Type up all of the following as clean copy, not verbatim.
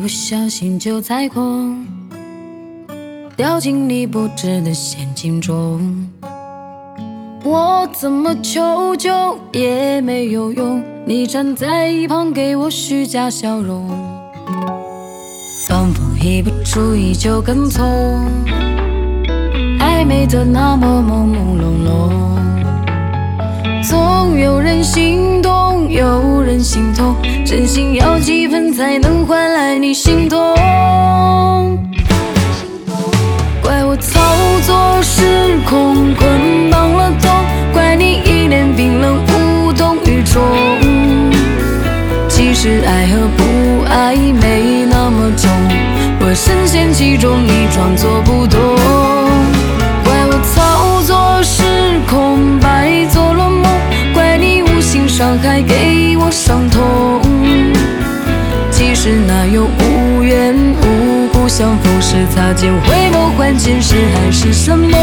不小心就踩空，掉进你不知的陷阱中。我怎么求救也没有用，你站在一旁给我虚假笑容，仿佛一不注意就跟从，暧昧的那么朦朦胧胧。总有人心动，有人心痛，真心要几分才能换来你心动？怪我操作失控，捆绑了痛，怪你一脸冰冷无动于衷。其实爱和不爱没那么重，我深陷其中，你装作不懂。怪我操作失控，白做了梦，怪你无心伤害，给我伤痛。其实哪有无缘无故相逢时擦肩，回眸换前世还是什么？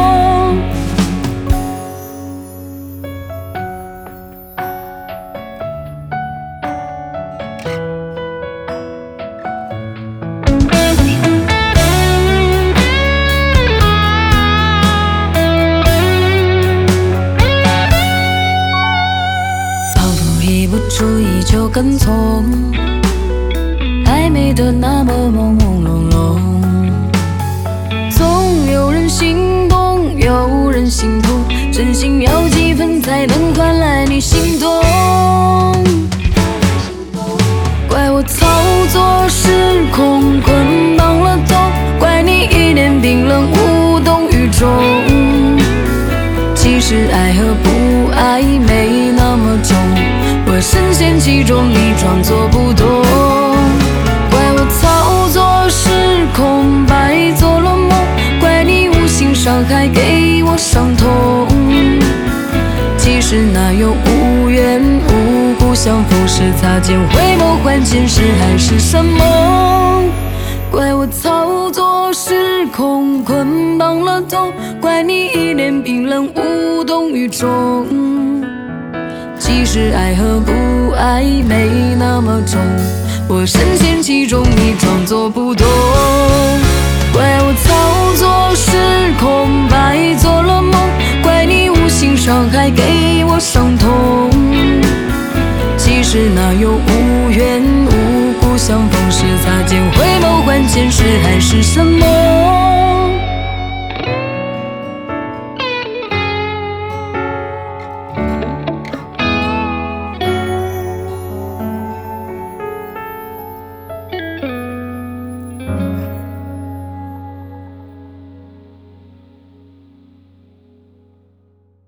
一不注意就跟从，暧昧的那么朦朦胧胧。总有人心动，有人心痛，真心要几分才能换来你心动？怪我操作失控，捆绑了痛，怪你一脸冰冷无动于衷。其实爱和不爱没那么重，我深陷其中，你装作不懂。怪我操作失控，白做了梦，怪你无心伤害，给我伤痛。其实哪有无缘无故相逢时擦肩，回眸换前世还是什么？怪我操作失控，捆绑了痛，怪你一脸冰冷无动于衷。其实爱和不爱没那么重，我深陷其中，你装作不懂。怪我操作失控，白做了梦，怪你无心伤害，给我伤痛。其实哪有无缘无故相逢时擦肩，回眸换前世还是什么？